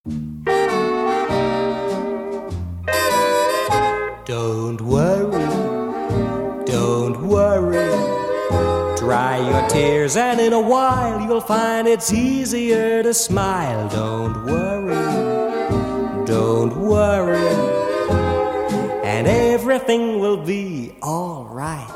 Don't worry, don't worry. Dry your tears and in a while you'll find it's easier to smile. Don't worry, don't worry, and everything will be all right.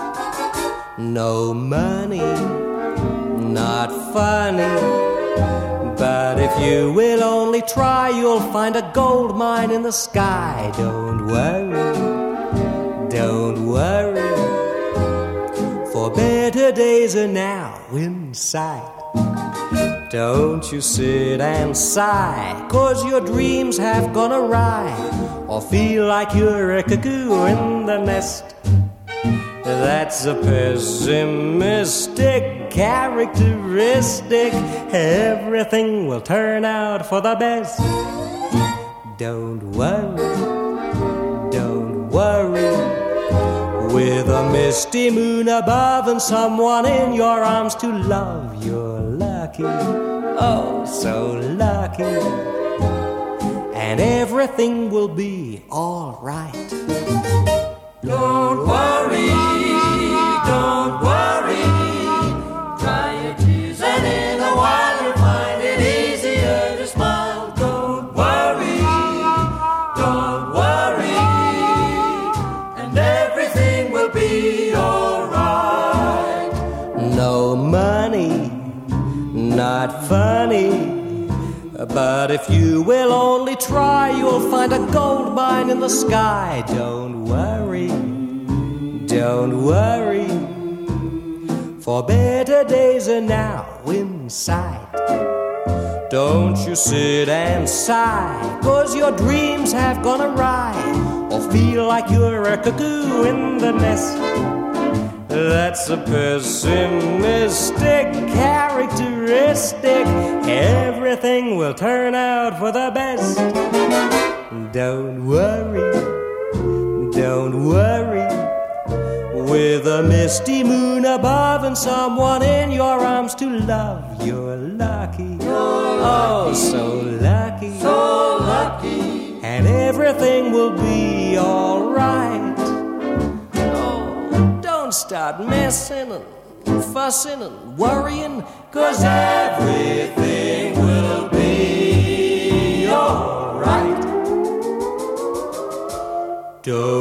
No money, not funny, but if you will only try, you'll find a gold mine in the sky. Don't worry, don't worry, for better days are now in sight. Don't you sit and sigh, 'cause your dreams have gone awry, or feel like you're a cuckoo in the nest. That's a pessimistic characteristic. Everything will turn out for the best. Don't worry, don't worry. With a misty moon above and someone in your arms to love, you're lucky, oh so lucky, and everything will be all right. Don't worry, don't worry. Dry your tears and in a while you'll find it easier to smile. Don't worry, and everything will be alright. No money, not funny, but if you will only try, you'll find a gold mine in the sky. Don't worry, don't worry, for better days are now in sight. Don't you sit and sigh, 'cause your dreams have gone awry, or feel like you're a cuckoo in the nest. That's a pessimistic characteristic. Everything will turn out for the best. Don't worry, don't worry. With a misty moon above and someone in your arms to love, you're lucky, oh so lucky, so lucky, and everything will be all right. Oh, don't start messing and fussing and worrying, 'cause everything will be all right. Don't